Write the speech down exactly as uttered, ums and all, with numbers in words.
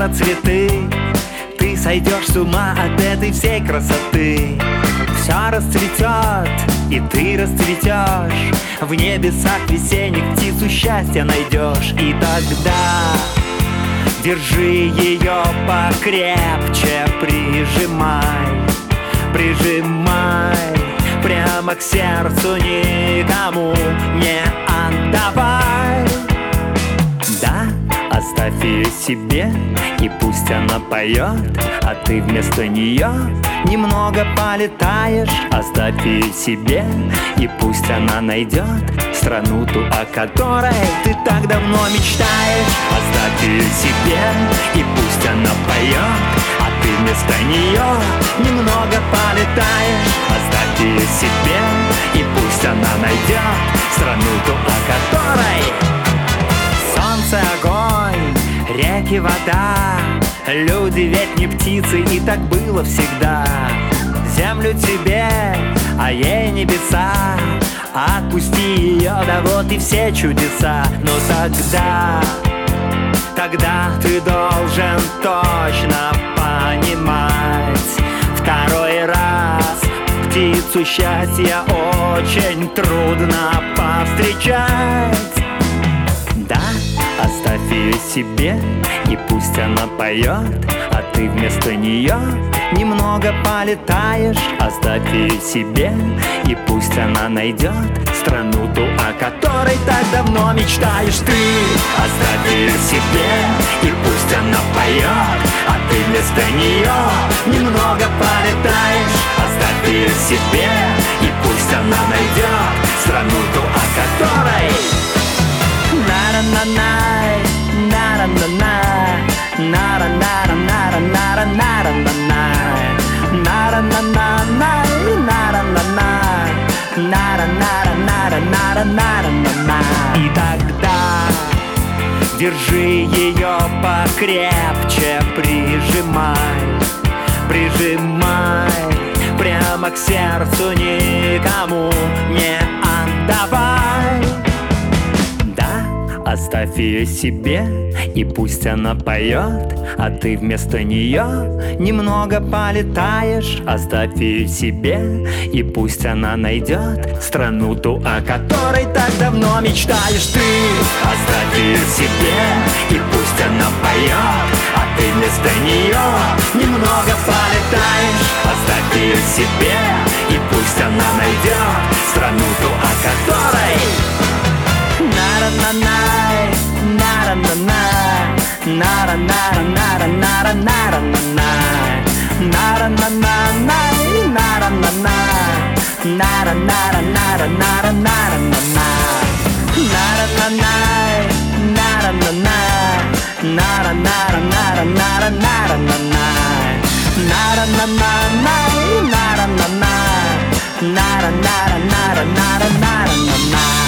самоцветы. Ты сойдешь с ума от этой всей красоты. Все расцветет, и ты расцветешь. В небесах весенних птицу счастья найдешь. И тогда держи ее покрепче, прижимай, прижимай прямо к сердцу, никому не отдавай. Да, оставь ее себе, и пусть она поет, а ты вместо нее немного полетаешь. Оставь ее себе, и пусть она найдет страну ту, о которой ты так давно мечтаешь. Оставь ее себе, и пусть она поет, а ты вместо нее немного полетаешь. Оставь ее себе, и пусть она найдет страну ту, о которой солнце, огонь, реки, вода. Люди ведь не птицы, и так было всегда. Землю тебе, а ей небеса. Отпусти ее, да вот и все чудеса. Но тогда, тогда ты должен точно понимать, второй раз птицу счастья очень трудно повстречать. Да, оставь ее себе, и пусть она поет, а ты вместо нее немного полетаешь. Оставь ее себе, и пусть она найдет страну ту, о которой так давно мечтаешь ты. Оставь ее себе, и пусть она поет, а ты вместо нее немного полетаешь. Оставь ее себе, и пусть она найдет страну ту, о которой на-на-на-най, на-на-на-най, на-на-на-на-на-на-на-на-на-най, на-на-на-най, на-на-на-най, на-на-на-на-на-на-на-на-на. И тогда держи ее покрепче, прижимай, прижимай прямо к сердцу, никому не отдавай. Оставь ее себе, и пусть она поет, а ты вместо нее немного полетаешь. Оставь ее себе, и пусть она найдет страну ту, о которой так давно мечтаешь ты. Оставь ее себе, и пусть она поет, а ты вместо нее немного полетаешь. Оставь ее себе, и пусть она найдет страну ту, о которой на-на-на-най, на-на-на-най, на-на-на-на-на-на-на-на-на-най, на-на-на-най, на-на-на-най, на-на-на-на-на-на-на-на-на-най, на-на-на-най, на-на-на-най, на-на-на-на-на-на-на-на-на-най, на-на-на-най, на-на-на-най, на-на-на-на-на-на-на-на-на-най.